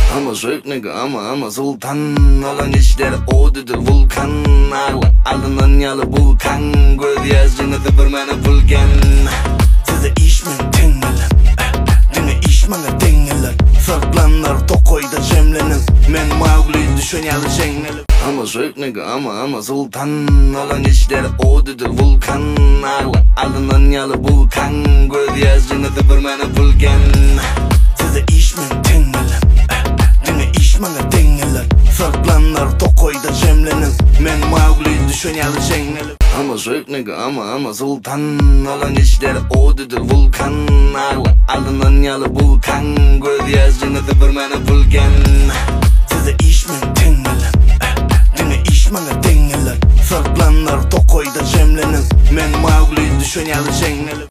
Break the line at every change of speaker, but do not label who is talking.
I'm a Drake nigga, I'm a sultan. Olan işler odudur vulkan. Alından yalı bulkan. Göz yaşınızı bir mene bulgen. Size iş mi tengeler? Dine iş mana dengeler. Sarplanlar tokoyda cemlenir. Men Mowgli düşen yalı şengeler. I'm a Drake nigga, I'm a sultan. Olan işler odudur vulkan. Alından yalı bulkan. Göz yaşınızı bir mene bulgen. Size iş mi tengeler? Dine iş mana dengeler. Sarplanlar tokoyda cemlenir. Men Mowgli düşen yalı şengeler. I'm a Drake nigga, I'm a sultan. Olan işler odudur vulkan. Alından yalı bulkan. Göz yaşınızı bir mene bulgen. Size iş mi tengeler? Dine iş mana dengeler. Sarplanlar tokoyda cemlenir. Men Mowgli düşen yalı şengeler.